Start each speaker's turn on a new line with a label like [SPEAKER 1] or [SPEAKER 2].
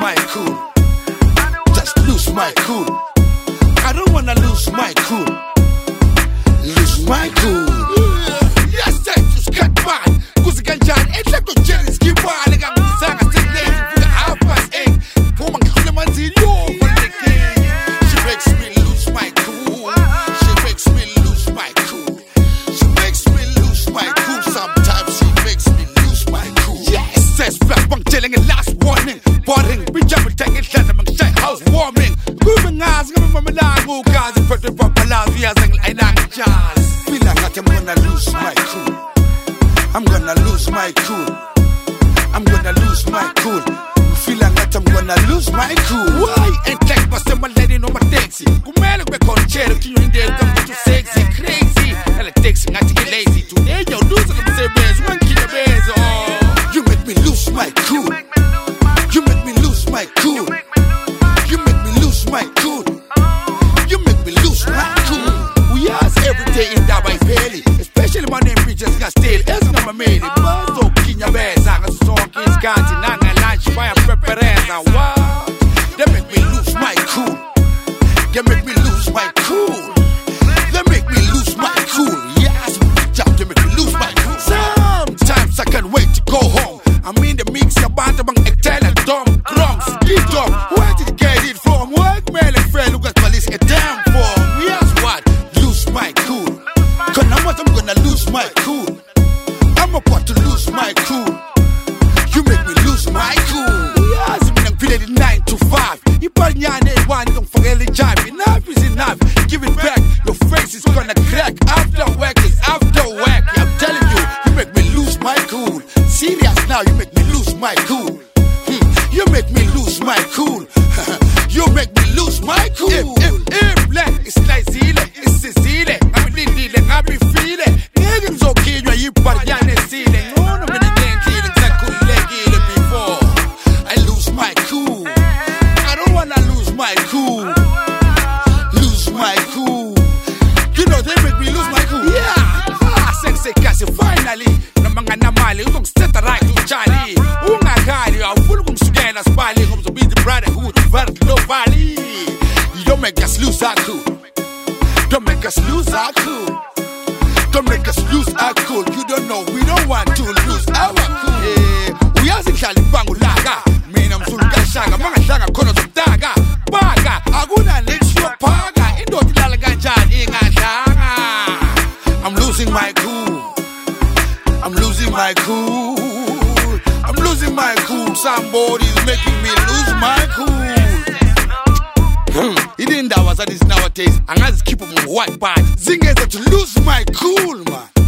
[SPEAKER 1] my cool. Just lose my cool. I don't wanna lose my cool. Lose my cool. Yes, just cut mine. Cause I can't it's like a jelly skin bar. I got the song I said lady for the 8:30. Woman, kill him until you're for the king. She makes me lose my cool. She makes me lose my cool. She makes me lose my cool. Sometimes she makes me lose my cool. Yes, says black bunk chilling and last warning. Boring, we jump and take it, let them say house warming. Moving eyes, give me my lago, guys, and put the proper love, yes, and I like jazz. Feel like I'm gonna lose my cool. I'm gonna lose my cool. I'm gonna lose my cool. Feel like I'm gonna lose my cool. Why? And take my summer lady no my taxi. Kumele kwe conchero, kinyo indel, come too sexy, crazy. And the taxi, not to get lazy. Today you're losing them, say, bears, one kilo bears, oh. You make me lose my cool. You make me lose my cool. You make me lose my cool. You make me lose my cool. We ask every day in that by belly. Especially my name bitches got still. It's not my maid. But so kinya bears. I got so kids counting. Nanga lunch by a prepareza. What? They make me lose my cool. They make me lose my cool. They make me lose my cool. Yes, they make me lose my cool. Sometimes I can't wait to go home. I'm in the mix, you're about to bang a talent, dumb, crumbs, get up. Where did you get it from? Work, man, and friend, look at police, a damn form. Yes, what? Lose my cool. Cause now what I'm gonna lose my cool. I'm about to lose my cool. You make me lose my cool. Yes, I'm feeling 9 to 5. You put your name one, don't forget the job. Enough is enough. Give it back. Your face is gonna crack. After work is after work. I'm telling you, you make me lose my cool. Serious now, you make me lose my cool. You make me lose my cool. You make me lose my cool. Black, it's like Zile, it's Zile. I'm in I'm feeling. Niggas okay, you put your name ceiling. No, no, many things I could leg it before. I lose my cool. I don't wanna lose my cool. Lose my cool. You know they make me lose my cool. Yeah. I said, kasi finally. Mga namali, utong set the right to Charlie. Unga kali, I will come again as Bali, comes to be the brotherhood, very low valley. You don't make us lose our cool. Don't make us lose our cool. Don't make us lose our cool. You don't know, we don't want to lose our cool. Yeah, we are in Kalibangulaga. Mean I'm Sulka Shaga, Manga Kono Daga, Baga, Aguna, let's your paga, Indo Tilaganja, I'm losing my cool. I'm losing my cool. I'm losing my cool. Somebody's making me lose my cool. It didn't that was at this nowadays. And I just keep up my white bad. Zingers to lose my cool, man.